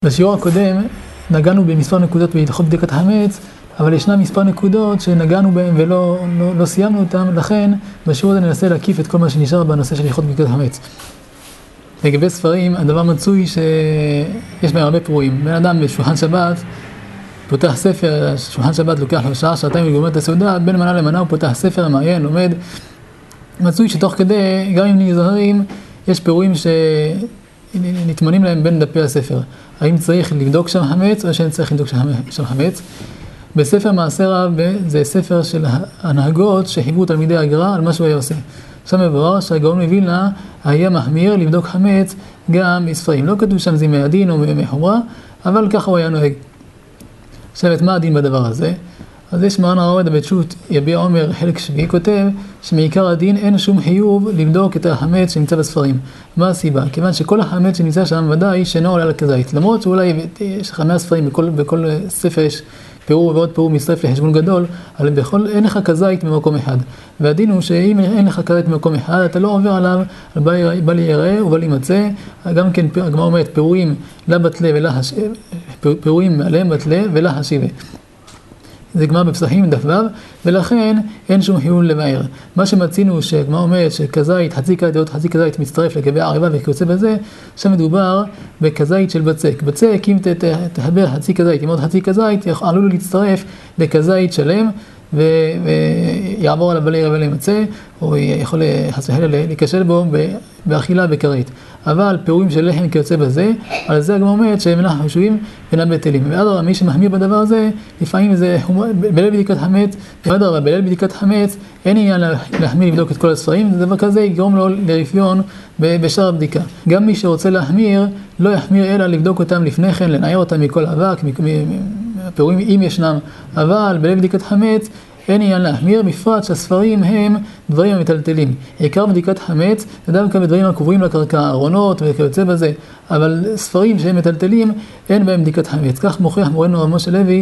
בשיעור הקודם נגענו במספר נקודות בהלכות בדיקת חמץ, אבל ישנם מספר נקודות שנגענו בהן ולא לא סיימנו אותן, לכן בשיעור הזה ננסה להקיף את כל מה שנשאר בנושא של הלכות בדיקת חמץ. לגבי ספרים, הדבר מצוי שיש בהם הרבה פירורים. בן אדם בשולחן שבת פותח ספר, שולחן שבת לוקח לו שעה, שעתיים וגומר את הסעודה, בין מנה למנה הוא פותח ספר, מעיין, לומד. מצוי שתוך כדי, גם אם נזהרים, יש פירורים שנטמנים להם בין דפי הספר. האם צריך לבדוק שם חמץ או שאין צריך לבדוק שם חמץ? בספר מעשר רב, זה ספר של הנהגות שחיברו תלמידי הגר"א על מה שהוא היה עושה. שם מבואר שהגאון מווילנה היה מחמיר לבדוק חמץ גם בספרים. לא כתוב שם זה מהדין או מחומרה, אבל ככה הוא היה נוהג. עכשיו, את מה הדין בדבר הזה? אז יש מרן הרב בית שו"ת יביע עומר חלק שביעי כותב שמעיקר הדין אין שום חיוב לבדוק את החמץ שנמצא בספרים. מה הסיבה? כיוון שכל החמץ שנמצא שם ודאי שאינו עולה על הכזית. למרות שאולי יש 5 ספרים, בכל ספר יש פירור ועוד פירור מצטרף לחשבון גדול, אבל אין לך כזית במקום אחד. והדין הוא שאם אין לך כזית במקום אחד, אתה לא עובר עליו, בל יראה ובל ימצא. גם כן הגמרא אומרת פירורים לבטלה פירורים עליהם בטלה ולהשיבה. זה גמרא בפסחים דף ו', ולכן אין שום חיוב לבאר. מה שמצינו שהגמרא אומרת שכזית, חצי כזית ועוד חצי כזית מצטרף לגבי הערבה וכיוצא בזה, שם מדובר בכזית של בצק. בצק, אם תחבר חצי כזית עם עוד חצי כזית, עלול להצטרף לכזית שלם, ויעבור עליו בלי רבי למצא, או יכול להיכשל בו באכילה בכרית. אבל פירורים של לחם כיוצא בזה, על זה הגמרא אומרת שהם אינם חשובים ואינם בטלים. ואדרבה, מי שמחמיר בדבר הזה, לפעמים זה בליל בדיקת חמץ, ואדרבה, בליל בדיקת חמץ, אין עניין להחמיר לבדוק את כל הספרים, זה דבר כזה יגרום לו לרפיון בשאר הבדיקה. גם מי שרוצה להחמיר, לא יחמיר אלא לבדוק אותם לפני כן, לנער אותם מכל אבק, פירורים אם ישנם, אבל בליל בדיקת חמץ, אין עניין להחמיר, בפרט שהספרים הם דברים המטלטלים. עיקר בדיקת חמץ, זה דווקא בדברים הקרובים לקרקע, ארונות וכיוצא בזה, אבל ספרים שהם מטלטלים, אין בהם בדיקת חמץ. כך מוכיח מורנו רב משה לוי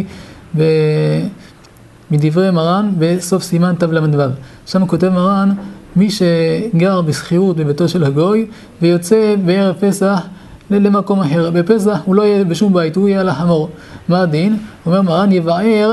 מדברי מרן בסוף סימן תו למדו. שם כותב מרן, מי שגר בסחירות בביתו של הגוי, ויוצא בערב פסח למקום אחר. בפסח הוא לא יהיה בשום בית, הוא יהיה על החמור. מה הדין? אומר מרן, יבער,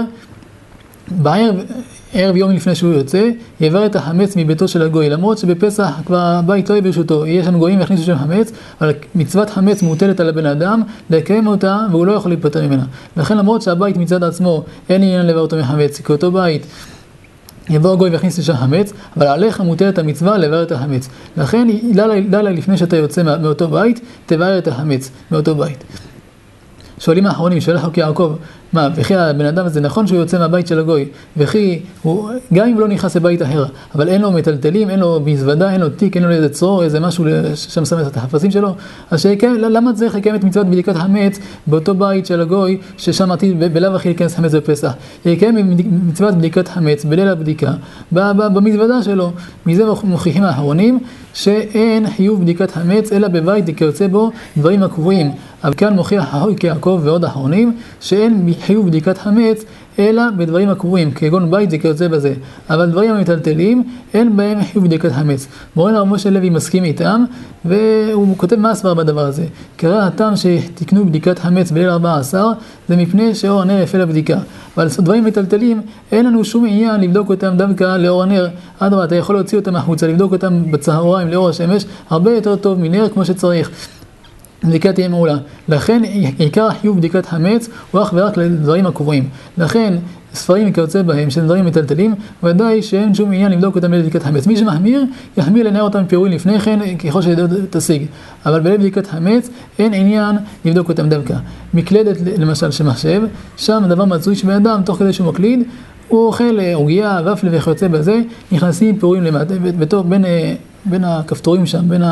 ערב יום לפני שהוא יוצא, יעבר את החמץ מביתו של הגוי, למרות שבפסח כבר הבית לא יהיה ברשותו, יש שם גויים יכניסו שם חמץ, אבל מצוות חמץ מוטלת על הבן אדם, לקיים אותה והוא לא יכול להיפטר ממנה. לכן למרות שהבית מצד עצמו אין עניין לבער אותו מחמץ, כי אותו בית יבוא הגוי ויכניס לשם חמץ, אבל עליך מוטלת המצווה לבער את החמץ. לכן לילה לפני שאתה יוצא מאותו בית, תבער את החמץ מאותו בית. שואלים האחרונים, שואל חוקי יעקב, מה, וכי הבן אדם הזה נכון שהוא יוצא מהבית של הגוי, וכי הוא, גם אם לא נכנס לבית אחר, אבל אין לו מטלטלים, אין לו מזוודה, אין לו תיק, אין לו איזה צרור, איזה משהו שם שם את החפצים שלו, אז למה צריך לקיים את מצוות בדיקת חמץ באותו בית של הגוי, ששם עתיד בלאו הכי להיכנס חמץ בפסח? יקיים מצוות בדיקת חמץ בליל הבדיקה, במזוודה שלו. מזה מוכיחים האחרונים, שאין חיוב בדיקת חמץ, אלא בבית כיוצא בו דברים הקבועים. אבל כאן מוכיח חוקי יעקב ועוד האחרונים, שאין חיוב בדיקת חמץ, אלא בדברים הקבועים, כגון בית זה כיוצא בזה. אבל דברים המטלטלים, אין בהם חיוב בדיקת חמץ. מורנו רב משה לוי מסכים איתם, והוא כותב מה הסבר בדבר הזה. קרא הטעם שתקנו בדיקת חמץ בליל 14, זה מפני שאור הנר יפה לבדיקה. אבל דברים מטלטלים, אין לנו שום עניין לבדוק אותם דווקא לאור הנר. אדרבה, אתה יכול להוציא אותם החוצה, לבדוק אותם בצהריים לאור השמש, הרבה יותר טוב מנר כמו שצריך. בדיקה תהיה מעולה. לכן עיקר החיוב בדיקת חמץ הוא אך ורק לדברים הקבועים. לכן ספרים כיוצא בהם שהם דברים מטלטלים, ודאי שאין שום עניין לבדוק אותם בבדיקת חמץ. מי שמחמיר, יחמיר לנער אותם פירורים לפני כן, ככל שתשיג. אבל בבדיקת חמץ אין עניין לבדוק אותם דווקא. מקלדת למשל שמחשב, שם הדבר מצוי שבאדם תוך כדי שהוא מקליד, הוא אוכל עוגיה, ופל וכיוצא בזה, נכנסים פירורים למטה, בתוך בין הכפתורים שם, בין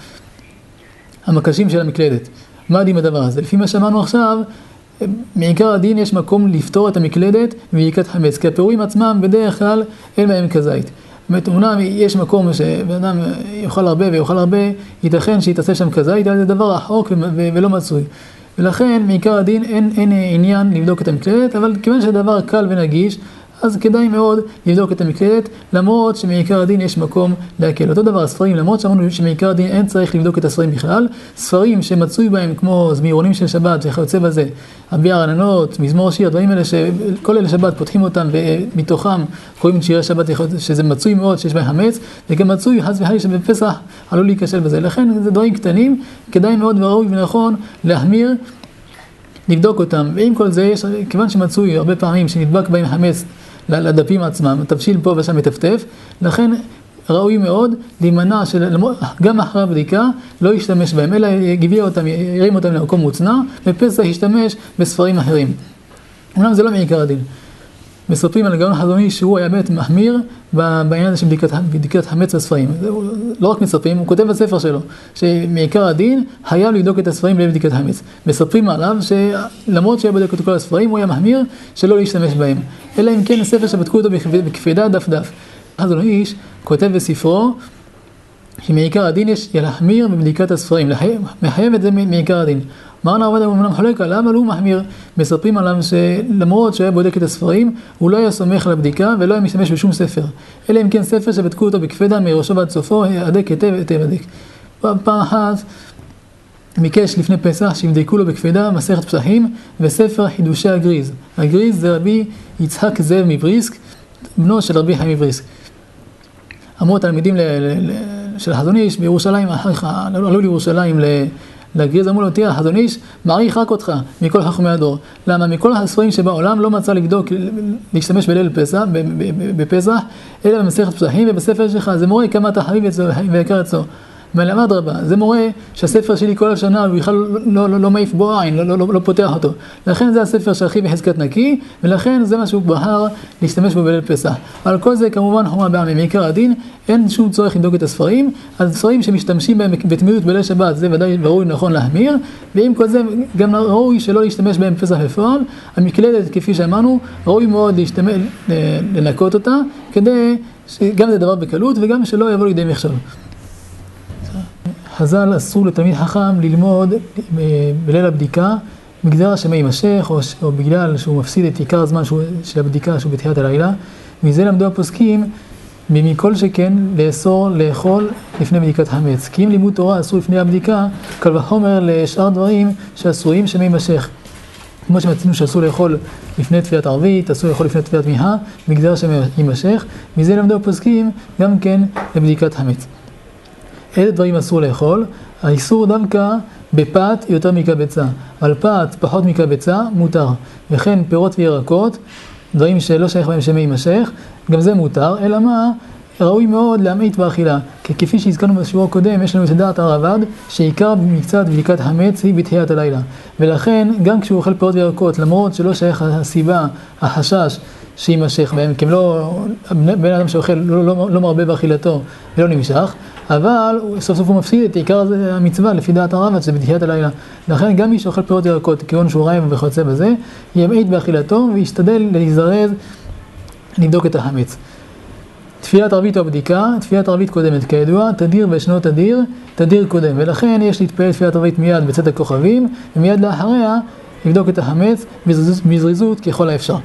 המקשים של המקלדת. מה הדין בדבר הזה? לפי מה שאמרנו עכשיו, מעיקר הדין יש מקום לפתור את המקלדת בבדיקת חמץ, כי הפירורים עצמם בדרך כלל אין בהם כזית. באמת, אומנם יש מקום שבן אדם יאכל הרבה ויאכל הרבה, ייתכן שיתעשה שם כזית, אבל זה דבר רחוק ולא מצוי. ולכן מעיקר הדין אין עניין לבדוק את המקלדת, אבל כיוון שהדבר קל ונגיש, אז כדאי מאוד לבדוק את המקלדת, למרות שמעיקר הדין יש מקום להקל. אותו דבר הספרים, למרות שאמרנו שמעיקר הדין אין צריך לבדוק את הספרים בכלל, ספרים שמצוי בהם כמו זמירונים של שבת וכיוצא בזה, אביע רננות, מזמור שיר, דברים אלה שכל אלה שבת פותחים אותם ומתוכם קוראים את שירי שבת, שזה מצוי מאוד שיש בהם חמץ, וגם מצוי חס וחלילה שבפסח עלול להיכשל בזה. לכן זה דברים קטנים, כדאי מאוד וראוי ונכון להחמיר, לבדוק אותם. ועם כל זה, כיוון שמצוי הרבה פעמים שנדבק בהם חמץ לדפים עצמם, תבשיל פה ושם מטפטף, לכן ראוי מאוד להימנע גם אחרי הבדיקה לא ישתמש בהם, אלא יביא אותם, ירים אותם למקום מוצנע, בפסח ישתמש בספרים אחרים. אומנם זה לא מעיקר הדין. מספרים על הגאון החזון איש שהוא היה באמת מחמיר בעניין הזה של בדיקת חמץ בספרים. לא רק מספרים, הוא כותב בספר שלו, שמעיקר הדין היה לבדוק את הספרים לבדיקת חמץ. מספרים עליו שלמרות שהיה בודק את כל הספרים, הוא היה מחמיר שלא להשתמש בהם. אלא אם כן הספר שבדקו אותו בקפידה דף דף. החזון איש כותב בספרו, שמעיקר הדין יש להחמיר בבדיקת הספרים, מחייב את זה מעיקר הדין. מרן הרב עובדיה אמנם חולק עליו, אבל הוא מחמיר. מספרים עליו שלמרות שהוא היה בודק את הספרים, הוא לא היה סומך על הבדיקה ולא היה משתמש בשום ספר. אלא אם כן ספר שבדקו אותו בקפידה מראשו ועד סופו, הדק היטב הדק. פעם אחת ביקש לפני פסח שיבדקו לו בקפידה מסכת פסחים וספר חידושי הגריז. הגריז זה רבי יצחק זאב מבריסק, בנו של רבי חיים מבריסק. אמרו התלמידים של החזון איש בירושלים, עלו לירושלים לגריז, אמרו לו, תראה, החזון איש מעריך רק אותך מכל חכמי הדור. למה? מכל הספרים שבעולם לא מצא לבדוק, להשתמש בליל פסח, בפסח, אלא במסכת פסחים ובספר שלך. זה מורה כמה אתה חביב אצלו ויקר אצלו. מלמד רבה, זה מורה שהספר שלי כל השנה הוא בכלל לא מעיף בו עין, לא פותח אותו. לכן זה הספר שהכי בחזקת נקי, ולכן זה מה שהוא בחר להשתמש בו בליל פסח. על כל זה כמובן חומר בעמי, מעיקר הדין, אין שום צורך לבדוק את הספרים, אז ספרים שמשתמשים בהם בתמידות בליל שבת, זה ודאי ראוי נכון להחמיר, ועם כל זה גם ראוי שלא להשתמש בהם פסח בפועל. המקלדת, כפי שאמרנו, ראוי מאוד לנקות אותה, כדי שגם זה דבר בקלות וגם שלא יבוא לידי מכשול. חז"ל אסור לתלמיד חכם ללמוד בליל הבדיקה בגזרה שמא יימשך או בגלל שהוא מפסיד את עיקר הזמן של הבדיקה שהוא בתחילת הלילה. מזה למדו הפוסקים מכל שכן לאסור לאכול לפני בדיקת חמץ. כי אם לימוד תורה אסור לפני הבדיקה, קל וחומר לשאר דברים שאסורים שמא יימשך. כמו שמצינו שאסור לאכול לפני תפילת ערבית, אסור לאכול לפני תפילת מיהה, בגזרה שמא יימשך. מזה למדו הפוסקים גם כן לבדיקת חמץ. איזה דברים אסור לאכול? האיסור דווקא בפת יותר מקבצה. על פת פחות מקבצה מותר. וכן פירות וירקות, דברים שלא שייך בהם שמא יימשך, גם זה מותר, אלא מה? ראוי מאוד להמעיט באכילה. כי כפי שהזכרנו בשיעור הקודם, יש לנו את דעת הרב"ד, שעיקר מקצת בדיקת חמץ היא בתחילת הלילה. ולכן, גם כשהוא אוכל פירות וירקות, למרות שלא שייך הסיבה, החשש, שימשך בהם, כי בן אדם שאוכל לא מרבה באכילתו ולא נמשך, אבל סוף סוף הוא מפסיד את עיקר המצווה לפי דעת הרב, שזה בתחילת הלילה. לכן גם מי שאוכל פירות ירקות, כיוון שהוא רעב וכיוצא בזה, ימעיט באכילתו וישתדל להזדרז לבדוק את החמץ. תפילת ערבית או בדיקה, תפילת ערבית קודמת כידוע, תדיר וישנו תדיר קודם, ולכן יש להתפלל תפילת ערבית מיד בצאת הכוכבים, ומיד לאחריה לבדוק את החמץ בזריזות ככל האפשר.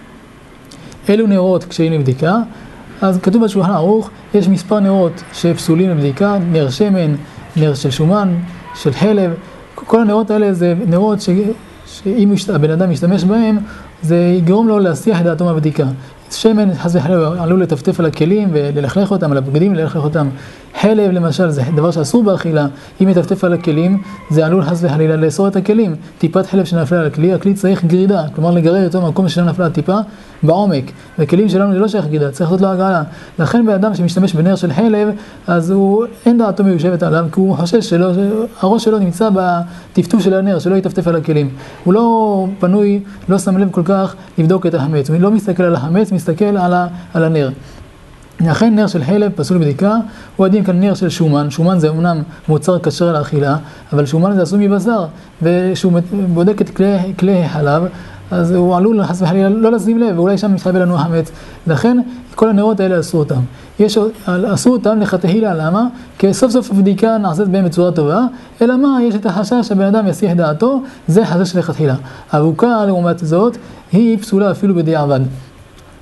אלו נרות כשאים לבדיקה, אז כתוב בשולחן ערוך, יש מספר נרות שפסולים לבדיקה, נר שמן, נר של שומן, של חלב, כל הנרות האלה זה נרות שאם הבן אדם משתמש בהם, זה יגרום לו להסיח את דעתו מהבדיקה. שמן, חס וחלילה, עלול לטפטף על הכלים וללכלך אותם, על הבגדים וללכלך אותם. חלב למשל, זה דבר שאסור באכילה, אם יטפטף על הכלים, זה עלול חס וחלילה לאסור את הכלים. טיפת חלב שנפלה על הכלי, הכלי צריך גרידה, כלומר לגרד אותו במקום שלא נפלה טיפה בעומק. וכלים שלנו זה לא שייך גרידה, צריך לעשות לו הגרלה. לכן באדם שמשתמש בנר של חלב, אז אין דעתו מיושבת עליו, כי הוא חושש שהראש שלו נמצא בטפטוף של הנר, שלא יטפטף על הכלים. הוא לא פנוי, לא שם לב כל כך לבדוק את החמץ. הוא לא מסתכל על החמץ, מסתכל על הנר. לכן נר של חלב פסול לבדיקה, הוא עדין כאן נר של שומן. שומן זה אמנם מוצר כשר לאכילה, אבל שומן זה עשוי מבשר, ושהוא בודק את כלי חלב, אז הוא עלול חס וחלילה לא לשים לב, ואולי שם מתחבא לנו החמץ. לכן כל הנרות האלה אסור אותם. אסור אותם לכתחילה, למה? כי סוף סוף הבדיקה נעשית בהם בצורה טובה, אלא מה? יש את החשש שהבן אדם יסיח דעתו, זה חשש לכתחילה. אבוקה לעומת זאת, היא פסולה אפילו בדיעבד.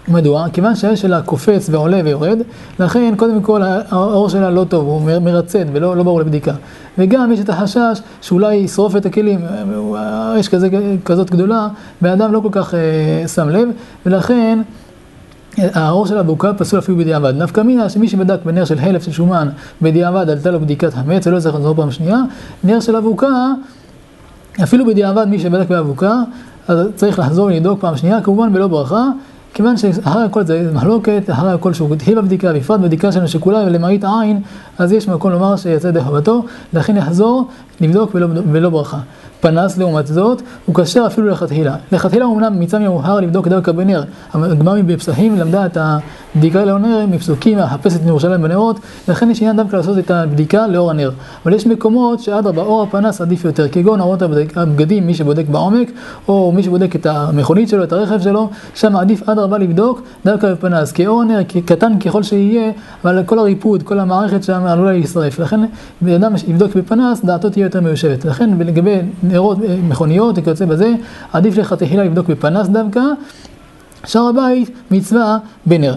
מדוע? כיוון שהאש שלה קופץ ועולה ויורד, לכן קודם כל האור שלה לא טוב, הוא מרצד ולא ברור לבדיקה. וגם יש את החשש שאולי ישרוף את הכלים, האש כזאת גדולה, והאדם לא כל כך שם לב, ולכן האור של האבוקה פסול אפילו בדיעבד. נפקא מינה שמי שבדק בנר של חלף של שומן בדיעבד עלתה לו בדיקת חמץ, ולא צריך לחזור פעם שנייה, נר של אבוקה, אפילו בדיעבד מי שבדק באבוקה, אז צריך לחזור ולבדוק פעם שנייה, כמובן בלא ברכה, כיוון שאחרי הכל זה מחלוקת, אחרי הכל שהוא התחיל בבדיקה, בפרט בבדיקה שלנו שכולה למראית עין, אז יש מקום לומר שיצא ידי חובתו, לכן יחזור לבדוק בלא ברכה. פנס לעומת זאת, הוא קשר אפילו לכתחילה. לכתחילה הוא אמנם מצא מאוחר לבדוק דווקא בנר. הגמרא בפסחים למדה את הבדיקה לאור נר מפסוקים, מחפשת מירושלים בנרות, לכן יש עניין דווקא לעשות את הבדיקה לאור הנר. אבל יש מקומות שאדרבה, אור הפנס עדיף יותר, כגון אורות הבגדים, מי שבודק בעומק, או מי שבודק את המכונית שלו, את הרכב שלו, שם עדיף אדרבה לבדוק דווקא בפנס, כי אור הנר קטן ככל שיהיה, אבל כל הריפוד, כל המערכת שם עלולה להישרף. לכן אדם יבדוק בפנס, דעתו תהיה יותר מיושבת. לכן לגבי נרות, מכוניות, וכיוצא בזה, עדיף לכתחילה לבדוק בפנס דווקא, שאר הבית מצווה בנר.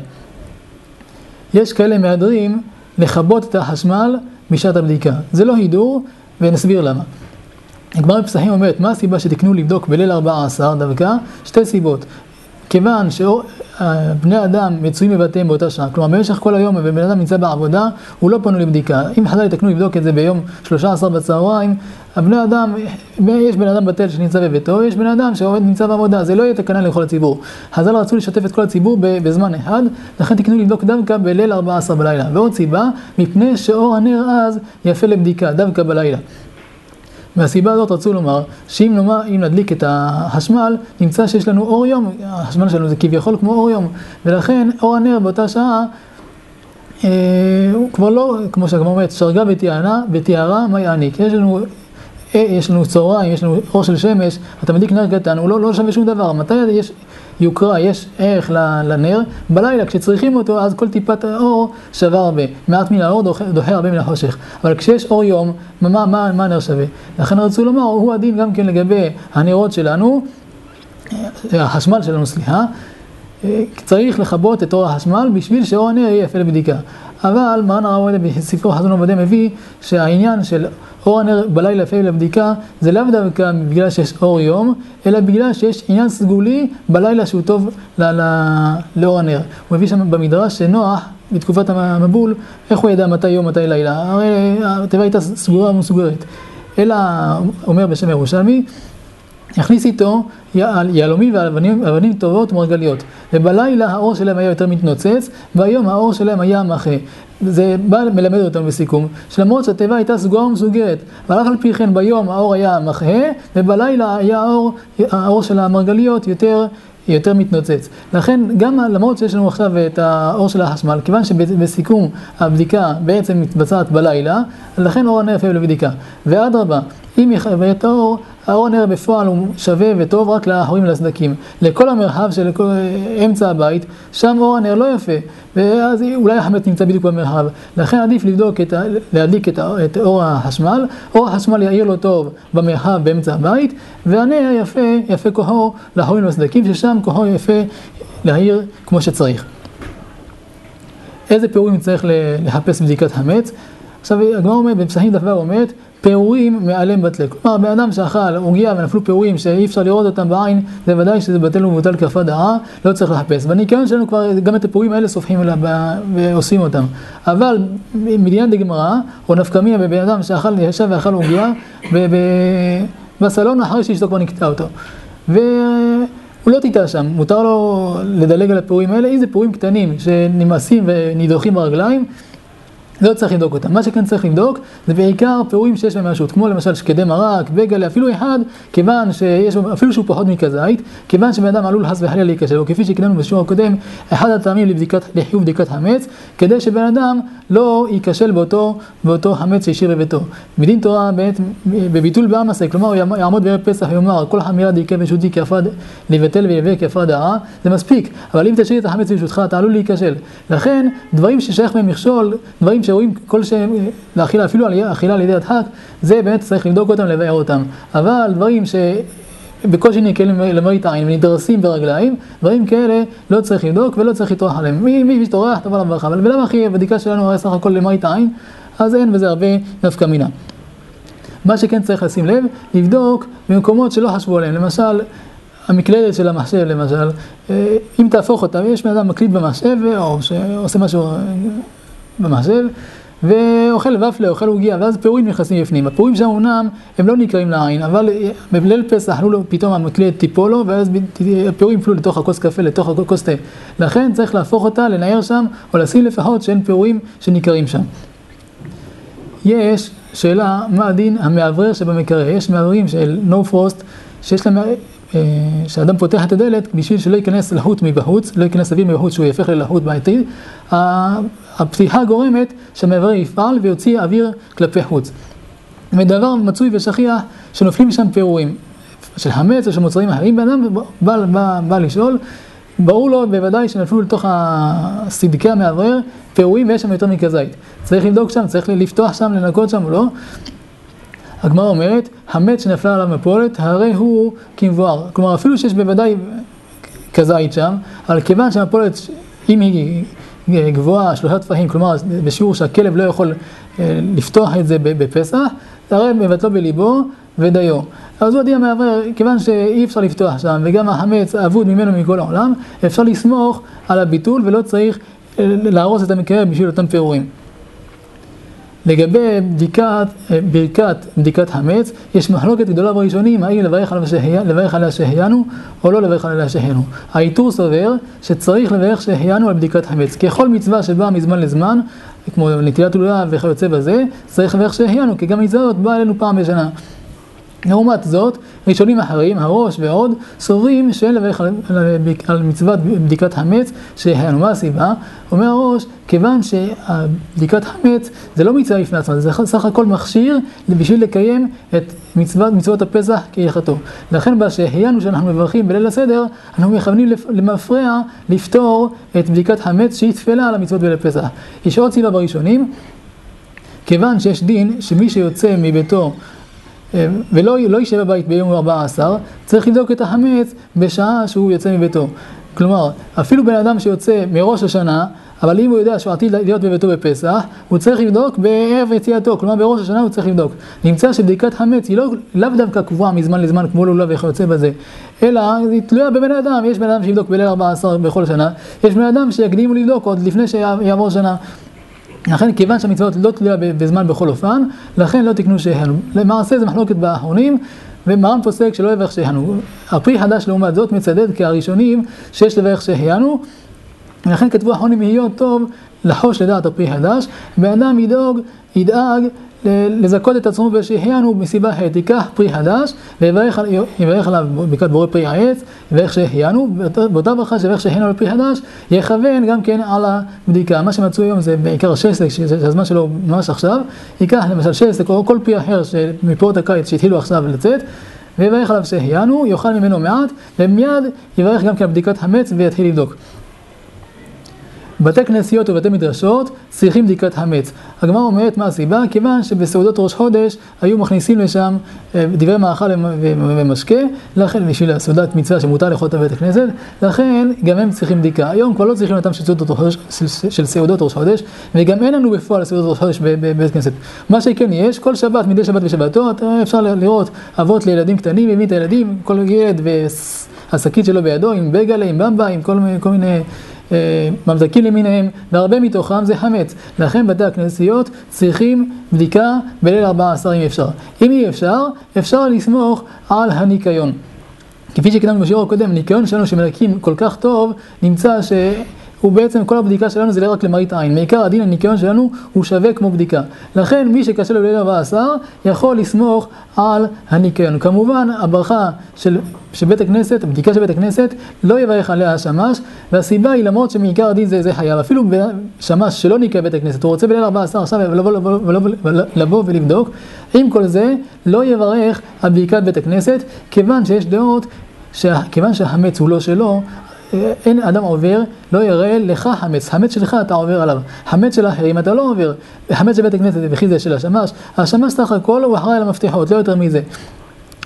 יש כאלה מהדרים לכבות את החשמל בשעת הבדיקה. זה לא הידור, ונסביר למה. הגמרא בפסחים אומרת, מה הסיבה שתקנו לבדוק בליל 14 דווקא? שתי סיבות. כיוון שבני אדם מצויים בבתיהם באותה שעה, כלומר במשך כל היום ובן אדם נמצא בעבודה, הוא לא פנו לבדיקה. אם חז"ל יתקנו לבדוק את זה ביום 13 בצהריים, הבני אדם, יש בן אדם בתל שנמצא בביתו, יש בן אדם שעובד נמצא בעבודה, זה לא יהיה תקנה לכל הציבור. חז"ל רצו לשתף את כל הציבור בזמן אחד, לכן תקנו לבדוק דווקא בליל 14 בלילה. ועוד סיבה, מפני שאור הנר אז יפה לבדיקה, דווקא בלילה. מהסיבה הזאת רצו לומר, שאם נדליק את החשמל, נמצא שיש לנו אור יום, החשמל שלנו זה כביכול כמו אור יום, ולכן אור הנר באותה שעה, הוא כבר לא, כמו שהגמרא אומרת, שרגה ותיארה מה יעניק. יש לנו צהריים, יש לנו אור של שמש, אתה מדליק נר קטן, הוא לא שווה שום דבר. מתי יש יוקרה, יש ערך לנר? בלילה, כשצריכים אותו, אז כל טיפת האור שווה הרבה. מעט מן האור דוחה הרבה מן החושך. אבל כשיש אור יום, מה הנר שווה? לכן רצו לומר, הוא הדין גם כן לגבי הנרות שלנו, החשמל שלנו, סליחה, צריך לכבות את אור החשמל בשביל שאור הנר יהיה יפה לבדיקה. אבל מרן הרב עובדיה בספרו חזון עובדיה מביא שהעניין של אור הנר בלילה יפה לבדיקה זה לאו דווקא בגלל שיש אור יום, אלא בגלל שיש עניין סגולי בלילה שהוא טוב לאור הנר. הוא מביא שם במדרש שנוח בתקופת המבול, איך הוא ידע מתי יום מתי לילה? הרי התיבה הייתה סגורה ומסוגרת. אלא אומר בשם ירושלמי, הכניס איתו יהלומים ואבנים טובות ומרגליות. ובלילה האור שלהם היה יותר מתנוצץ, והיום האור שלהם היה מחה. זה בא מלמד אותנו בסיכום, שלמרות שהטבע הייתה סגורה ומסוגרת, אבל אף על פי כן ביום האור היה מחה, ובלילה היה האור של המרגליות יותר מתנוצץ. לכן גם למרות שיש לנו עכשיו את האור של החשמל, כיוון שבסיכום הבדיקה בעצם מתבצעת בלילה, לכן אור הנר יפה לבדיקה. ואדרבה, אם יחווה את האור הנר בפועל הוא שווה וטוב רק לאחורים ולסדקים. לכל המרחב של אמצע הבית, שם אור הנר לא יפה, ואז אולי החמץ נמצא בדיוק במרחב. לכן עדיף להדליק את אור החשמל, אור החשמל יאיר לו טוב במרחב באמצע הבית, והנר יפה כוחו לאחורים ולסדקים, ששם כוחו יפה להאיר כמו שצריך. איזה פירורים צריך לחפש בדיקת חמץ? עכשיו הגמרא אומרת, בפסחים דף ו' אומרת, פירורים מעלם בטלה. כלומר, באדם שאכל עוגיה ונפלו פירורים שאי אפשר לראות אותם בעין, זה ודאי שזה בטל ומבוטל כרפה דעה, לא צריך לחפש. בניקיון שלנו כבר גם את הפירורים האלה סופחים אליו ועושים אותם. אבל מדיין דגמרא, או נפקא מינה בבן אדם שאכל, ישב ואכל עוגיה, בסלון אחרי שאשתו כבר נקטע אותו. והוא לא תיטע שם, מותר לו לדלג על הפירורים האלה, איזה פירורים קטנים שנמאסים ונידוחים ברגליים, לא צריך לבדוק אותם. מה שכן צריך לבדוק זה בעיקר פירורים שיש בהם משהו, כמו למשל שקדי מרק, בגלה, אפילו אחד, כיוון שיש, אפילו שהוא פחות מכזית, כיוון שבן אדם עלול חס וחלילה להיכשל, או כפי שהקדמנו בשיעור הקודם, אחד הטעמים לחיוב בדיקת חמץ, כדי שבן אדם לא ייכשל באותו חמץ שהשאיר בביתו. מדין תורה בביטול בעמסה, כלומר הוא יעמוד בערב פסח ויאמר, כל חמירה דיקה ושותי לבטל ויבא כרפה דעה, זה מספיק. אבל אם תשאיר את החמץ ברשותך, אתה עלול להיכשל. לכן, דברים ששייך בהם מכשול, דברים שרואים כל שהם לאכילה, אפילו אכילה על ידי הדחק, זה באמת צריך לבדוק אותם, לבאר אותם. אבל דברים בקושי נקלים למראית עין ונדרסים ברגליים, דברים כאלה לא צריך לבדוק ולא צריך לטרוח עליהם. מי משתורח טוב על הברכה, אבל בלמה הכי בדיקה שלנו הרי סך הכל למראית עין, אז אין בזה הרבה נפקא מינה. מה שכן צריך לשים לב, לבדוק במקומות שלא חשבו עליהם, למשל, המקלדת של המחשב למשל, אם תהפוך אותה, יש בן אדם מקליד במחשב, או שעושה משהו במחשב, ואוכל ופלה, אוכל עוגיה, ואז פירורים נכנסים בפנים. הפירורים שם אומנם הם לא נקראים לעין, אבל בליל פסח פתאום המקלדת תיפול לו, ואז הפירורים יפלו לתוך הכוס קפה, לתוך הכוס תה. לכן צריך להפוך אותה, לנער שם, או לשים לפחות שאין פירורים שנקראים שם. יש שאלה, מה הדין המעברר שבמקרר? יש מעברים של no frost, שיש להם, שאדם פותח את הדלת בשביל שלא ייכנס לחות מבחוץ, לא ייכנס אוויר מבחוץ שהוא יהפך ללחות בעתיד. הפתיחה גורמת שהמעברר יפעל ויוציא אוויר כלפי חוץ. ודבר מצוי ושכיח שנופלים שם פירורים של חמץ או של מוצרים אחרים, באדם בא לשאול, ברור לו בוודאי שנפלו לתוך הסדקי המעברר פירורים ויש שם יותר מכזית. צריך לבדוק שם, צריך לפתוח שם, לנקות שם או לא. הגמרא אומרת, חמץ שנפלה עליו מפולת, הרי הוא כמבואר. כלומר, אפילו שיש בוודאי כזית שם, אבל כיוון שהמפולת, אם היא גבוהה 3 טפחים, כלומר, בשיעור שהכלב לא יכול לפתוח את זה בפסח, הרי מבטלו בליבו ודיו. אז הוא הדין המעברר, כיוון שאי אפשר לפתוח שם, וגם החמץ אבוד ממנו מכל העולם, אפשר לסמוך על הביטול ולא צריך להרוס את המקרר בשביל אותם פירורים. לגבי בדיקת חמץ, יש מחלוקת גדולה בראשונים, האם לברך עליה שהחיינו או לא לברך עליה שהחיינו. העיטור סובר שצריך לברך שהחיינו על בדיקת חמץ. ככל מצווה שבאה מזמן לזמן, כמו נטילת עוליה וכיוצא בזה, צריך לברך שהחיינו, כי גם מצווה זאת באה אלינו פעם בשנה. לעומת זאת, ראשונים אחרים, הראש ועוד, סוברים שאין לברך על מצוות בדיקת חמץ שהחיינו. מה הסיבה? אומר הראש, כיוון שבדיקת חמץ זה לא מצווה בפני עצמה, זה סך הכל מכשיר בשביל לקיים את מצוות הפסח כהלכתו. לכן שהחיינו שאנחנו מברכים בליל הסדר, אנחנו מכוונים למפרע לפתור את בדיקת חמץ שהיא תפלה על המצוות בליל פסח. יש עוד סיבה בראשונים, כיוון שיש דין שמי שיוצא מביתו ולא יישב בבית ביום 14, צריך לבדוק את החמץ בשעה שהוא יוצא מביתו. כלומר, אפילו בן אדם שיוצא מראש השנה, אבל אם הוא יודע שהוא עתיד להיות בביתו בפסח, הוא צריך לבדוק בערב יציאתו, כלומר בראש השנה הוא צריך לבדוק. נמצא שבדיקת חמץ היא לאו דווקא קבועה מזמן לזמן כמו לולב וכיוצא בזה, אלא היא תלויה בבן אדם. יש בן אדם שיבדוק בליל 14 בכל שנה, יש בן אדם שיקדימו לבדוק עוד לפני שיעבור שנה. לכן, כיוון שהמצוות לא תלויה בזמן בכל אופן, לכן לא תקנו שהחיינו. למעשה זה מחלוקת באחרונים, ומרן פוסק שלא לברך שהחיינו. הפרי חדש לעומת זאת מצדד כהראשונים שיש לברך שהחיינו, ולכן כתבו האחרונים יהיה טוב לחוש לדעת הפרי חדש, באדם ידאג לזכות את עצמו בשהחיינו מסיבה אחרת. ייקח פרי חדש ויברך עליו ברכת בורא פרי העץ, יברך שהחיינו, באותה ברכה שיברך שהחיינו על פרי חדש, יכוון גם כן על הבדיקה. מה שמצאו היום זה בעיקר שסק, שהזמן שלו ממש עכשיו, ייקח למשל שסק או כל פרי אחר מפירות הקיץ שהתחילו עכשיו לצאת, ויברך עליו שהחיינו, יאכל ממנו מעט, ומיד יברך גם כן על בדיקת חמץ ויתחיל לבדוק. בתי כנסיות ובתי מדרשות צריכים בדיקת חמץ. הגמרא אומרת מה הסיבה? כיוון שבסעודות ראש חודש היו מכניסים לשם דברי מאכל ומשקה, לכן בשביל סעודת מצווה שמותר לאכול את בית הכנסת, לכן גם הם צריכים בדיקה. היום כבר לא צריכים אותם של סעודות ראש חודש, וגם אין לנו בפועל סעודות ראש חודש בבית כנסת. מה שכן יש, כל שבת, מדי שבת ושבתו, אפשר לראות אבות לילדים קטנים, מביא את הילדים, כל ילד והשקית שלו בידו, עם בגלה, עם במבה, עם כל מיני ממתקים למיניהם, והרבה מתוכם זה חמץ. לכן בתי הכנסיות צריכים בדיקה בליל 14 אם אפשר. אם אי אפשר, אפשר לסמוך על הניקיון. כפי שקדמנו בשיעור הקודם, ניקיון שלנו שמלקים כל כך טוב, נמצא הוא בעצם כל הבדיקה שלנו זה לא רק למראית עין. מעיקר הדין הניקיון שלנו הוא שווה כמו בדיקה. לכן מי שקשה לו בליל 14 יכול לסמוך על הניקיון. כמובן הברכה של בית הכנסת, הבדיקה של בית הכנסת, לא יברך עליה השמש, והסיבה היא למרות שמעיקר הדין זה חייב. אפילו שמש שלא ניקה בית הכנסת, הוא רוצה בליל 14 עכשיו לבוא ולבדוק, עם כל זה לא יברך על בדיקת בית הכנסת, כיוון שיש דעות, כיוון שהחמץ הוא לא שלו, אין אדם עובר, לא יראה לך חמץ, חמץ שלך אתה עובר עליו, חמץ של האחרים אתה לא עובר, חמץ של בית הכנסת וכי זה של השמש, השמש סך הכל הוא אחראי על המפתחות, לא יותר מזה.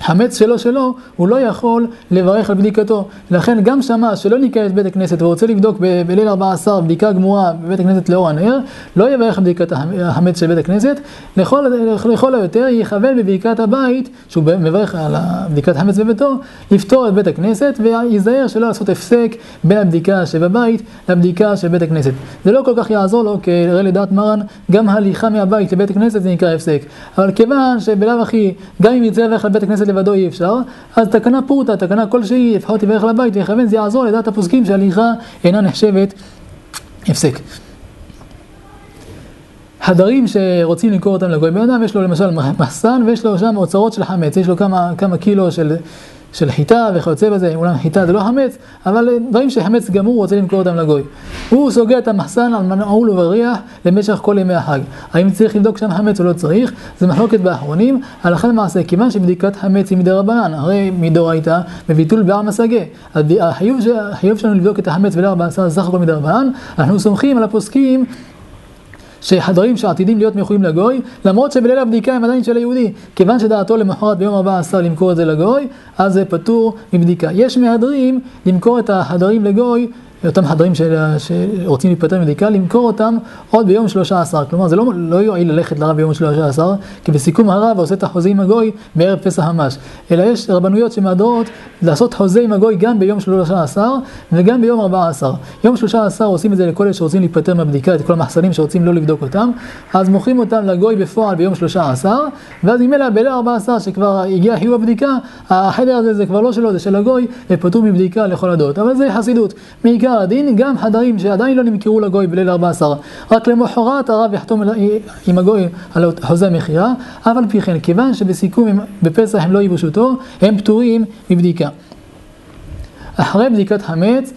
חמץ שלו, הוא לא יכול לברך על בדיקתו. לכן גם שמע שלא ניקה את בית הכנסת ורוצה לבדוק בליל 14 בדיקה גמורה בבית הכנסת לאור הנר, לא יברך על בדיקת החמץ של בית הכנסת, לכל היותר יכוון בבדיקת הבית, שהוא מברך על בדיקת החמץ בביתו, לפתור את בית הכנסת ויזהר שלא לעשות הפסק בין הבדיקה שבבית לבדיקה של בית הכנסת. זה לא כל כך יעזור לו, כי הרי לדעת מרן, גם הליכה מהבית לבית הכנסת זה נקרא הפסק. אבל כיוון שבלאו הכי, גם אם ירצה לברך על בית הכנסת לבדו אי אפשר, אז תקנה פורטה, תקנה כלשהי, לפחות יברך על הבית ויכוון, זה יעזור לדעת הפוסקים שההליכה אינה נחשבת הפסק. הדרים שרוצים למכור אותם לגוי, בן אדם יש לו למשל מחסן ויש לו שם אוצרות של חמץ, יש לו כמה קילו של חיטה וכיוצא בזה, אולי חיטה זה לא חמץ, אבל דברים שחמץ גמור רוצה למכור אותם לגוי. הוא סוגר את המחסן על מנעול ובריח למשך כל ימי החג. האם צריך לבדוק שם חמץ או לא צריך? זה מחלוקת באחרונים, הלכה למעשה, כיוון שבדיקת חמץ היא מדרבנן, הרי מדאורייתא בביטול בעם הסגה. החיוב שלנו לבדוק את החמץ בליל 14 סך הכל מדרבנן, אנחנו סומכים על הפוסקים שהדברים שעתידים להיות מכורים לגוי, למרות שבליל הבדיקה הם עדיין של היהודי, כיוון שדעתו למחרת ביום 14 למכור את זה לגוי, אז זה פטור מבדיקה. יש מהדרים למכור את החדרים לגוי, אותם חדרים שרוצים להיפטר מבדיקה, למכור אותם עוד ביום 13. כלומר, זה לא יועיל ללכת לרב ביום 13, כי בסיכום הרב עושה את החוזה עם הגוי בערב פסח ממש. אלא יש רבנויות שמהדרות לעשות חוזה עם הגוי גם ביום 13 וגם ביום 14. יום 13 עושים את זה לכל אלה שרוצים להיפטר מהבדיקה, את כל המחסנים שרוצים לא לבדוק אותם, אז מוכרים אותם לגוי בפועל ביום 13, ואז אם אלה בליל 14 שכבר הגיע חיוב הבדיקה, החדר הזה זה כבר לא שלו, זה של הגוי, ופטור מבדיקה לכל הדעות. אבל זה חסידות. מעיקר הדין, גם חדרים שעדיין לא נמכרו לגוי בליל 14, רק למחרת הרב יחתום עם הגוי על חוזה המכירה, אבל פי כן, כיוון שבסיכום בפסח הם לא יברשותו, הם פטורים מבדיקה. אחרי בדיקת חמץ,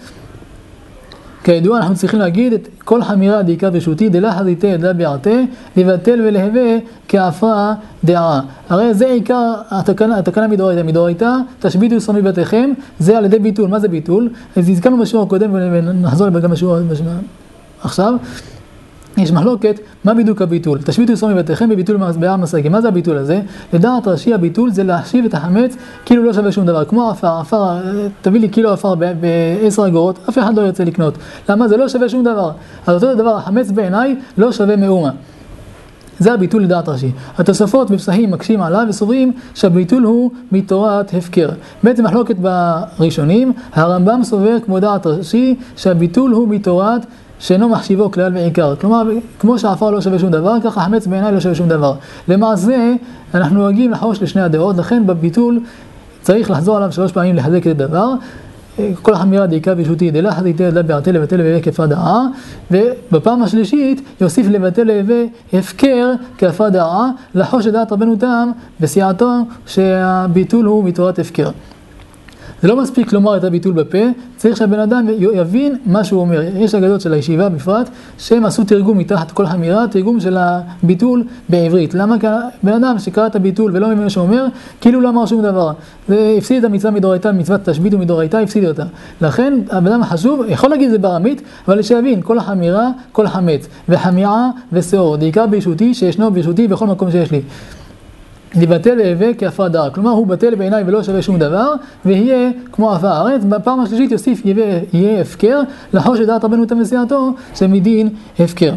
כידוע אנחנו צריכים להגיד את כל חמירה דיקה ברשותי, דלה חזיתי דלה ביעתה, לבטל ולהווה כעפרה דעה. הרי זה עיקר התקנה מדאורייתא, תשביתו יסוד מבתיכם, זה על ידי ביטול. מה זה ביטול? אז הזכרנו בשיעור הקודם ונחזור גם בשיעור עכשיו. יש מחלוקת, מה בדיוק הביטול? תשביתו יסוד מבתיכם בביטול בעם הסגה. מה זה הביטול הזה? לדעת רש"י הביטול זה להחשיב את החמץ כאילו לא שווה שום דבר. כמו עפר, תביא לי קילו עפר ב10 אגורות, אף אחד לא ירצה לקנות. למה? זה לא שווה שום דבר. אז אותו דבר, החמץ בעיניי לא שווה מאומה. זה הביטול לדעת רש"י. התוספות בפסחים מקשים עליו וסוברים שהביטול הוא מתורת הפקר. בעצם מחלוקת בראשונים, הרמב"ם סובר כמו דעת רש"י שהביטול הוא מתורת שאינו מחשיבו כלל ועיקר. כלומר, כמו שהעפר לא שווה שום דבר, ככה החמץ בעיניי לא שווה שום דבר. למעשה, אנחנו נוהגים לחוש לשני הדעות, לכן בביטול צריך לחזור עליו 3 פעמים לחזק את הדבר. כל החמירה דיקה ברשותי, דלה חזיתי דלה ביעתה, לבטל להווה כעפרה דעה, ובפעם השלישית יוסיף לבטל להווה הפקר כעפרה דעה, לחוש את דעת רבנו תם בסיעתו שהביטול הוא מתורת הפקר. זה לא מספיק לומר את הביטול בפה, צריך שהבן אדם יבין מה שהוא אומר. יש אגדות של הישיבה בפרט, שהם עשו תרגום מתחת כל חמירה, תרגום של הביטול בעברית. למה? כי בן אדם שקרא את הביטול ולא מבין מה שהוא אומר, כאילו לא אמר שום דבר. זה הפסיד את המצווה מדאורייתא, מצוות תשבית ומדאורייתא, הפסיד אותה. לכן, הבן אדם חשוב, יכול להגיד את זה בארמית, אבל שיבין, כל החמירה, כל חמץ, וחמיעה ושאור, דעיקר ברשותי שישנו ברשותי בכל מקום שיש לי. לבטל להווה כעפרה דעה, כלומר הוא בטל בעיניי ולא שווה שום דבר, ויהיה כמו עפר הארץ. בפעם השלישית יוסיף יהיה הפקר, לחוש את דעת רבנו תם וסיעתו שמדין הפקר.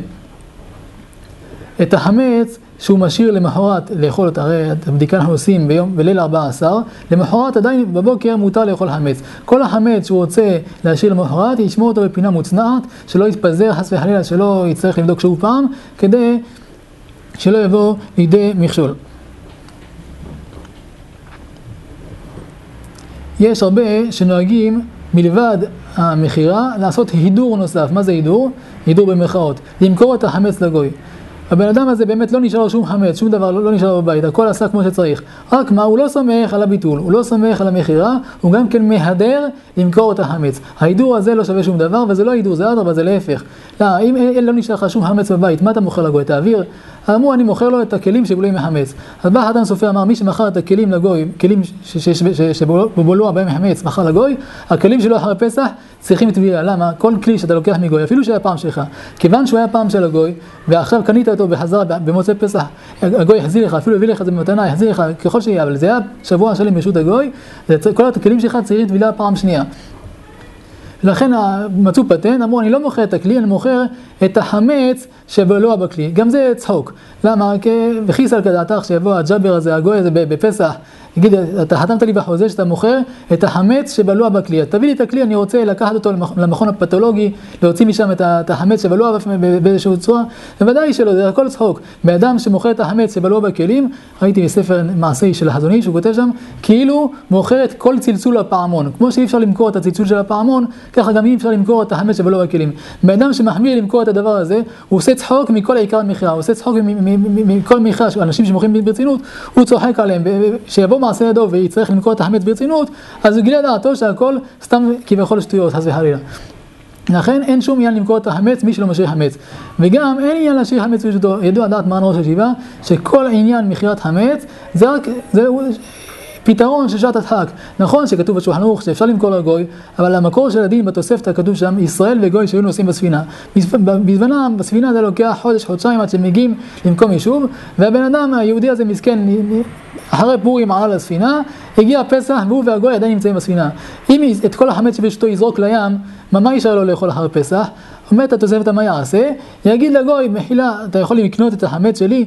את החמץ שהוא משאיר למחרת לאכול אותה, הרי את הבדיקה אנחנו עושים בליל 14, למחרת עדיין בבוקר מותר לאכול חמץ. כל החמץ שהוא רוצה להשאיר למחרת, ישמור אותו בפינה מוצנעת, שלא יתפזר חס וחלילה, שלא יצטרך לבדוק שוב פעם, כדי שלא יבוא לידי מכשול. יש הרבה שנוהגים מלבד המכירה לעשות הידור נוסף. מה זה הידור? הידור במרכאות. למכור את החמץ לגוי. הבן אדם הזה באמת לא נשאר לו שום חמץ, שום דבר לא נשאר לו בבית, הכל עשה כמו שצריך. רק מה? הוא לא סומך על הביטול, הוא לא סומך על המכירה, הוא גם כן מהדר למכור את החמץ. ההידור הזה לא שווה שום דבר, וזה לא הידור, זה אדרבה, זה להפך. לא, אם לא נשאר לך שום חמץ בבית, מה אתה מוכר לגוי? את האוויר? אמרו, אני מוכר לו את הכלים שבולעים מחמץ. אז בא אדם סופר אמר, מי שמכר את הכלים לגוי, כלים שבולוע בהם מחמץ, מכר לגוי, הכלים שלו אחרי פסח צריכים טבילה. למה? כל כלי שאתה לוקח מגוי, אפילו שהיה פעם שלך, כיוון שהוא היה פעם של הגוי, ועכשיו קנית אותו בחזרה במוצאי פסח, הגוי יחזיר לך, אפילו הביא לך את זה במתנה, יחזיר לך ככל שיהיה, אבל זה היה שבוע שלם ברשות הגוי, כל הכלים שלך צריכים טבילה פעם שנייה. לכן מצאו פטנט, אמרו, אני לא מוכר את הכלי, אני מוכר את החמץ שבלוע בכלי. גם זה צחוק. למה? וכיס על כדעתך שיבוא הג'אבר הזה, הגוי הזה בפסח, יגיד, אתה חתמת לי בחוזה שאתה מוכר את החמץ שבלוע בכלי. תביא לי את הכלי, אני רוצה לקחת אותו למכון הפתולוגי, להוציא משם את החמץ שבלוע באיזשהו צורה. בוודאי שלא, זה הכל צחוק. באדם שמוכר את החמץ שבלוע בכלים, ראיתי בספר מעשי של החזון איש, שהוא כותב שם, כאילו מוכר את כל צלצול הפעמון. כמו שאי אפשר למכור את הצלצול של הפעמון, ככה גם אי אפשר למכור את החמץ שבלוע בכלים. באדם שמחמיר למכור את הדבר הזה, הוא עושה צחוק מכל העיקר המכירה, הוא עושה צחוק מכל מכירה, אנשים שמוכרים ברצינות, הוא צוחק עליהם, שיבוא מעשה ידו ויצטרך למכור את החמץ ברצינות, אז הוא גילה דעתו שהכל סתם כביכול שטויות, חס וחלילה. לכן אין שום עניין למכור את החמץ מי שלא משאיר חמץ. וגם אין עניין להשאיר חמץ ברשותו. ידוע דעת מרן ראש הישיבה, שכל עניין מכירת חמץ, זה רק, פתרון של שעת הדחק. נכון שכתוב בשולחן ערוך שאפשר למכור לגוי, אבל המקור של הדין בתוספתא כתוב שם, ישראל וגוי שהיו נוסעים בספינה. בזמנם, בספינה זה לוקח חודש, חודשיים עד שמגיעים למקום יישוב, והבן אדם, היהודי הזה מסכן, אחרי פורים עלה לספינה, הגיע פסח והוא והגוי עדיין נמצאים בספינה. אם את כל החמץ שברשותו יזרוק לים, מה יישאר לו לאכול אחרי פסח? אומרת התוספתא מה יעשה? יגיד לגוי, מחילה, אתה יכול לקנות את החמץ שלי,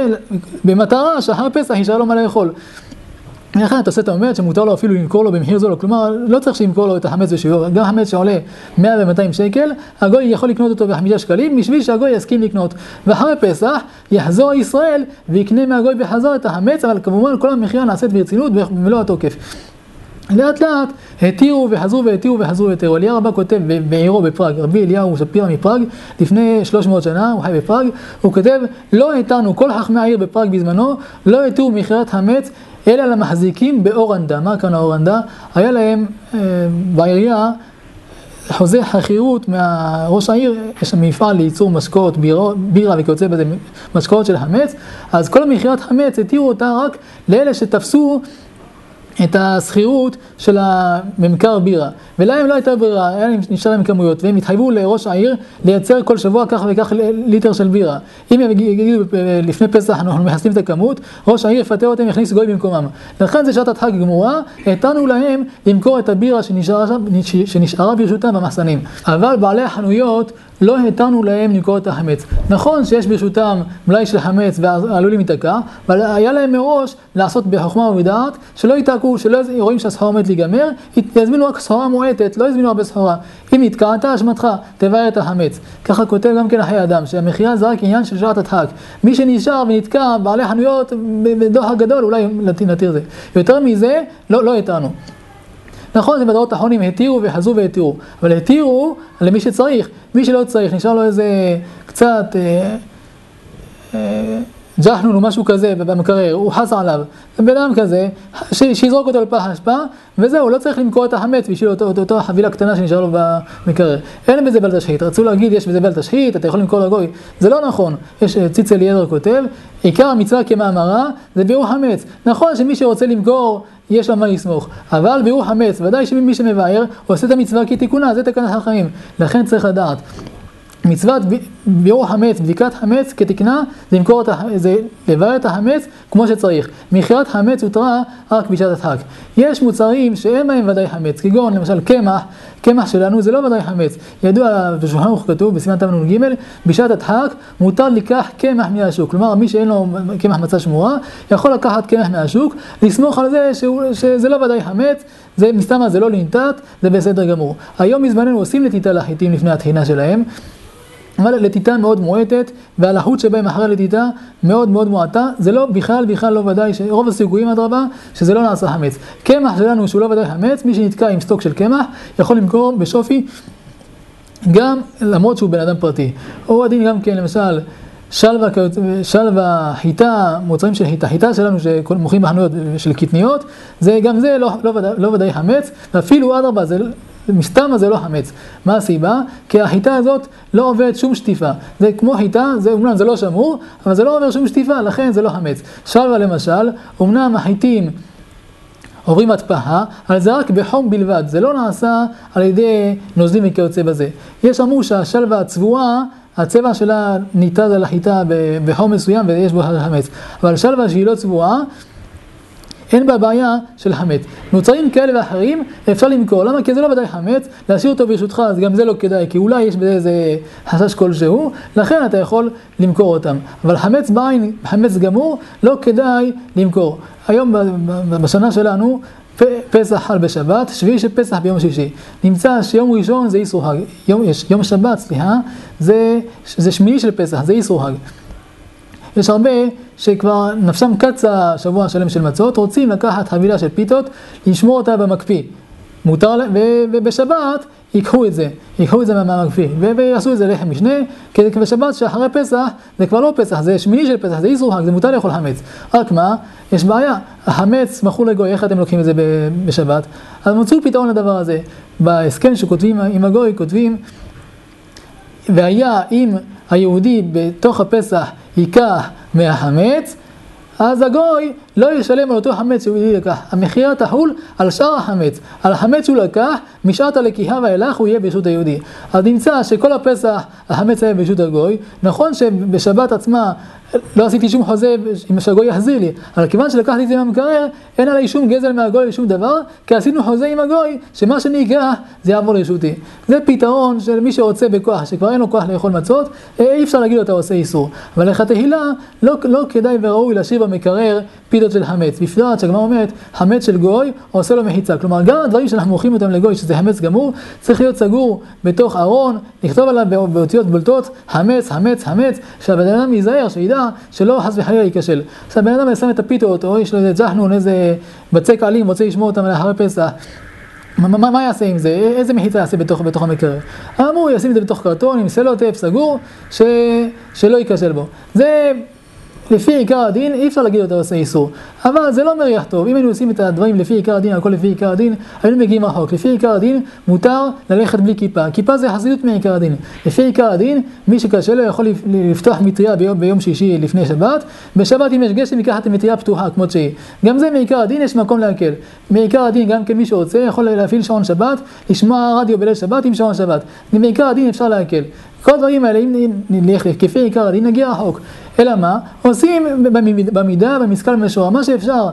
במטרה שאחרי פסח יישאר לו מה לאכול. לכן התוספתא אומרת שמותר לו אפילו למכור לו במחיר זול, כלומר לא צריך שימכור לו את החמץ בשיעור, גם חמץ שעולה 100 ו-200 שקל, הגוי יכול לקנות אותו ב5 שקלים, בשביל שהגוי יסכים לקנות. ואחרי פסח יחזור ישראל ויקנה מהגוי בחזור את החמץ, אבל כמובן כל המחיר נעשית ברצינות במלוא התוקף. לאט לאט התירו וחזרו והתירו וחזרו והתירו. אליהו רבה כותב בעירו בפראג, רבי אליהו שפירא מפראג, לפני 300 שנה, הוא חי בפראג, הוא כותב, לא התרנו, כל חכמי העיר בפראג בזמנו, לא התירו מכירת חמץ, אלא למחזיקים באורנדה. מה כאן האורנדה? היה להם בעירייה חוזה חכירות מהראש העיר, יש שם מפעל לייצור משקאות, בירה וכיוצא בזה משקאות של חמץ, אז כל המכירת חמץ התירו אותה רק לאלה שתפסו את הסחירות של הממכר בירה, ולהם לא הייתה ברירה, היה להם נשאר להם כמויות, והם התחייבו לראש העיר לייצר כל שבוע כך וכך ליטר של בירה. אם הם יגידו לפני פסח אנחנו מחסנים את הכמות, ראש העיר יפטר אותם יכניס גוי במקומם. לכן זה שעת הדחק גמורה, התרנו להם למכור את הבירה שנשארה ברשותם במחסנים. אבל בעלי החנויות לא התרנו להם למכור את החמץ. נכון שיש ברשותם מלאי של חמץ ועלולים להיתקע, אבל היה להם מראש לעשות בחוכמה ובדעת, שלא ייתקעו, שלא רואים שהסחורה עומדת להיגמר, יזמינו רק סחורה מועטת, לא יזמינו הרבה סחורה. אם התקעת, אשמתך, תבאר את החמץ. ככה כותב גם כן אחי אדם, שהמכירה זה רק עניין של שעת הדחק. מי שנשאר ונתקע, בעלי חנויות, בדוח הגדול, אולי נתיר זה. יותר מזה, לא התרנו. נכון, זה בדעות האחרונים התירו וחזרו והתירו, אבל התירו למי שצריך, מי שלא צריך, נשאר לו איזה קצת ג'חנון או משהו כזה במקרר, הוא חס עליו, בן אדם כזה, שיזרוק אותו לפח האשפה, וזהו, לא צריך למכור את החמץ בשביל אותו חבילה קטנה שנשאר לו במקרר. אין בזה בל תשחית, רצו להגיד יש בזה בל תשחית, אתה יכול למכור לגוי, זה לא נכון. יש ציץ אליעזר כותב, עיקר המצווה כמאמרה זה ביעור חמץ. נכון שמי שרוצה למכור יש לו מה לסמוך, אבל ביעור חמץ, ודאי שמי שמבאר עושה את המצווה כתיקונה, זה תקנת חכמים. לכן צריך לדעת, מצוות ביעור חמץ, בדיקת חמץ כתקנה, זה לבאר את החמץ כמו שצריך. מכירת חמץ הותרה רק בשעת הדחק. יש מוצרים שאין בהם ודאי חמץ, כגון למשל קמח שלנו זה לא ודאי חמץ. ידוע בשולחן ערוך כתוב בסימן תמנ"ג, בשעת הדחק מותר לקח קמח מהשוק. כלומר מי שאין לו קמח מצה שמורה יכול לקחת קמח מהשוק, לסמוך על זה שזה לא ודאי חמץ, זה מסתמה, זה לא לנטט, זה בסדר גמור. היום בזמננו עושים לטיטה לחיטים לפני התחינה שלהם, אבל לטיטה מאוד מועטת, והלחות שבהם אחרי לטיטה מאוד מאוד מועטה, זה לא בכלל לא ודאי, רוב הסיכויים אדרבה, שזה לא נעשה חמץ. קמח שלנו שהוא לא ודאי חמץ, מי שנתקע עם סטוק של קמח, יכול למכור בשופי, גם למרות שהוא בן אדם פרטי. או הדין גם כן, למשל, שלווה, חיטה, מוצרים של חיטה שלנו שמוכרים בחנויות של קטניות, זה גם זה לא ודאי חמץ, ואפילו אדרבה, מסתמה זה לא חמץ. מה הסיבה? כי החיטה הזאת לא עוברת שום שטיפה. זה כמו חיטה, אומנם זה לא שמור, אבל זה לא עובר שום שטיפה, לכן זה לא חמץ. שלווה למשל, אומנם החיטים עוברים התפאה, אבל זה רק בחום בלבד, זה לא נעשה על ידי נוזלים וכיוצא בזה. יש אמרו שהשלווה הצבועה, הצבע שלה ניתז על החיטה בחום מסוים ויש בו חמץ, אבל שלווה שהיא לא צבועה, אין בה בעיה של חמץ. מוצרים כאלה ואחרים אפשר למכור. למה? כי זה לא ודאי חמץ, להשאיר אותו ברשותך, אז גם זה לא כדאי, כי אולי יש בזה איזה חשש כלשהו, לכן אתה יכול למכור אותם. אבל חמץ בעין, חמץ גמור, לא כדאי למכור. היום בשנה שלנו, פסח חל בשבת, שביעי של פסח ביום שישי. נמצא שיום ראשון זה איסור חג, יום שבת, סליחה, זה שמיני של פסח, זה איסור חג. יש הרבה שכבר נפשם קצה שבוע שלם של מצות, רוצים לקחת חבילה של פיתות, לשמור אותה במקפיא. מותר, ובשבת ייקחו את זה מהמקפיא, ויעשו את זה לחם משנה, כי בשבת שאחרי פסח, זה כבר לא פסח, זה שמיני של פסח, זה איסור חג, זה מותר לאכול חמץ. רק מה? יש בעיה, החמץ מכור לגוי, איך אתם לוקחים את זה בשבת? אז מצאו פתרון לדבר הזה. בהסכם שכותבים עם הגוי, כותבים, והיה אם היהודי בתוך הפסח ייקח מהחמץ, אז הגוי לא ישלם על אותו חמץ שהוא לקח. המחירה תחול על שאר החמץ. על החמץ שהוא לקח, משעת הלקיחה ואילך הוא יהיה ברשות היהודי. אז נמצא שכל הפסח החמץ היה ברשות הגוי. נכון שבשבת עצמה לא עשיתי שום חוזה אם שהגוי יחזיר לי, אבל כיוון שלקחתי את זה מהמקרר, אין עליי שום גזל מהגוי ושום דבר, כי עשינו חוזה עם הגוי, שמה שאני אקח זה יעבור לרשותי. זה פתרון של מי שרוצה בכוח, שכבר אין לו כוח לאכול מצות, אי אפשר להגיד לו אתה עושה איסור. אבל לכתחילה לא כדאי וראוי להשאיר במקרר פיתות של חמץ. בפרט שהגמרא אומרת, חמץ של גוי עושה לו מחיצה. כלומר, גם הדברים שאנחנו מוכרים אותם לגוי, שזה חמץ גמור, צריך להיות סגור בתוך ארון, לכתוב עליו באותיות בולטות, חמץ, חמץ, חמץ, שהבן אדם ייזהר, שידע שלא חס וחלילה ייכשל. אז הבן אדם שם את הפיתות, או יש לו איזה ג'חנון, איזה בצק עלים, רוצה לשמור אותם לאחרי פסח. מה יעשה עם זה? איזה מחיצה יעשה בתוך המקרר? אמרו, ישים את זה בתוך קרטון, עם סלוטייפ סגור, שלא ייכשל בו. זה לפי עיקר הדין, אי אפשר להגיד אותה עושה איסור. אבל זה לא מריח טוב. אם היינו עושים את הדברים לפי עיקר הדין, הכל לפי עיקר הדין, היינו מגיעים רחוק. לפי עיקר הדין, מותר ללכת בלי כיפה. כיפה זה חסידות מעיקר הדין. לפי עיקר הדין, מי שקשה לו יכול לפתוח מטריה ביום שישי לפני שבת. בשבת אם יש גשם, ייקח את המטריה פתוחה, כמות שהיא. גם זה מעיקר הדין, יש מקום להקל. מעיקר הדין, גם כמי שרוצה, יכול להפעיל שעון שבת, לשמוע רדיו בליל שבת עם שעון שבת. מעיקר הדין אפשר להקל. כל הדברים האלה, אם נלך כפי עיקר הדין, נגיע רחוק. אלא מה? עושים במידה, במשכל במשורה, מה שאפשר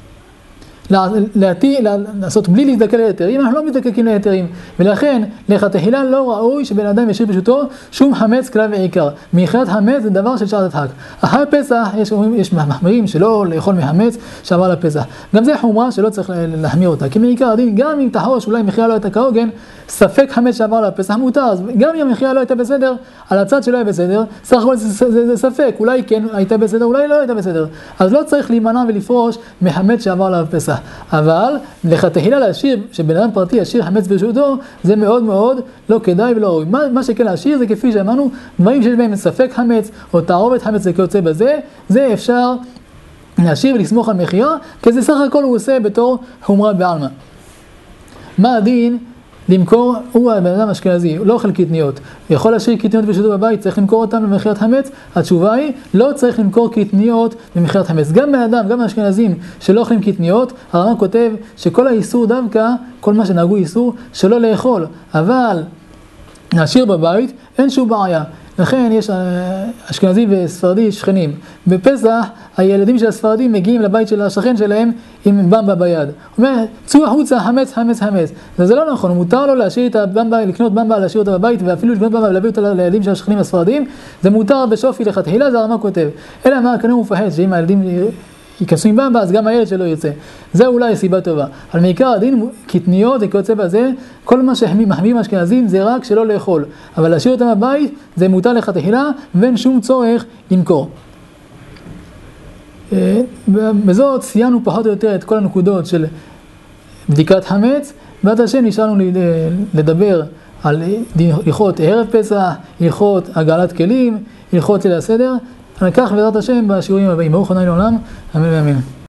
לעשות בלי להזדקק ליתרים, אנחנו לא מזדקקים ליתרים. ולכן, לכתחילה לא ראוי שבן אדם ישאיר פשוטו שום חמץ כלל ועיקר. מאכילת חמץ זה דבר של שעת הדחק. אחרי פסח יש מחמירים שלא לאכול מחמץ שעבר לפסח. גם זה חומרה שלא צריך להחמיר אותה. כי מעיקר הדין, גם אם תחוש אולי מחירה לא הייתה כהוגן, ספק חמץ שעבר לפסח מותר. אז גם אם המחירה לא הייתה בסדר, על הצד שלא היה בסדר, סך הכל זה ספק. אולי כן הייתה בסדר, אולי לא הייתה בסדר. אז לא צריך להימנע ולפרוש מחמץ שעבר לפסח. אבל לכתחילה להשאיר, שבן אדם פרטי ישאיר חמץ ברשותו, זה מאוד מאוד לא כדאי ולא ראוי. מה שכן להשאיר זה כפי שאמרנו, דברים שיש בהם ספק חמץ או תערובת חמץ וכיוצא בזה, זה אפשר להשאיר ולסמוך על מחירה, כי זה סך הכל הוא עושה בתור חומרה בעלמא. מה הדין? למכור, הוא הבן אדם אשכנזי, לא אוכל קטניות. יכול להשאיר קטניות ברשותו בבית, צריך למכור אותם במחירת חמץ? התשובה היא, לא צריך למכור קטניות במחירת חמץ. גם בן אדם, גם האשכנזים שלא אוכלים קטניות, הרמב"ם כותב שכל האיסור דווקא, כל מה שנהגו איסור, שלא לאכול. אבל להשאיר בבית, אין שום בעיה. לכן יש אשכנזי וספרדי שכנים. בפסח הילדים של הספרדים מגיעים לבית של השכן שלהם עם במבה ביד. הוא אומר, צאו החוצה, חמץ, חמץ, חמץ. וזה לא נכון, מותר לו להשאיר את הבמבה, לקנות במבה, להשאיר אותה בבית, ואפילו לקנות במבה ולהביא אותה לילדים של השכנים הספרדים. זה מותר בשופי לכתחילה, זה הרמב"ם כותב. אלא מה, כנראה הוא מפחד שאם הילדים ייכנסו עם במבה, אז גם הילד שלו יוצא. זה אולי סיבה טובה. אבל מעיקר הדין, קטניות וכיוצא בזה, כל מה שמחמירים אשכנזים זה רק שלא לאכול. אבל להשאיר אותם בבית, זה מותר לכתחילה, ואין שום צורך למכור. בזאת סיימנו פחות או יותר את כל הנקודות של בדיקת חמץ, ועד השם נשארנו לדבר על הלכות ערב פסח, הלכות הגעלת כלים, הלכות ליל הסדר. אני אקח בעזרת השם בשיעורים הבאים. ברוך ה' לעולם, אמן ואמן.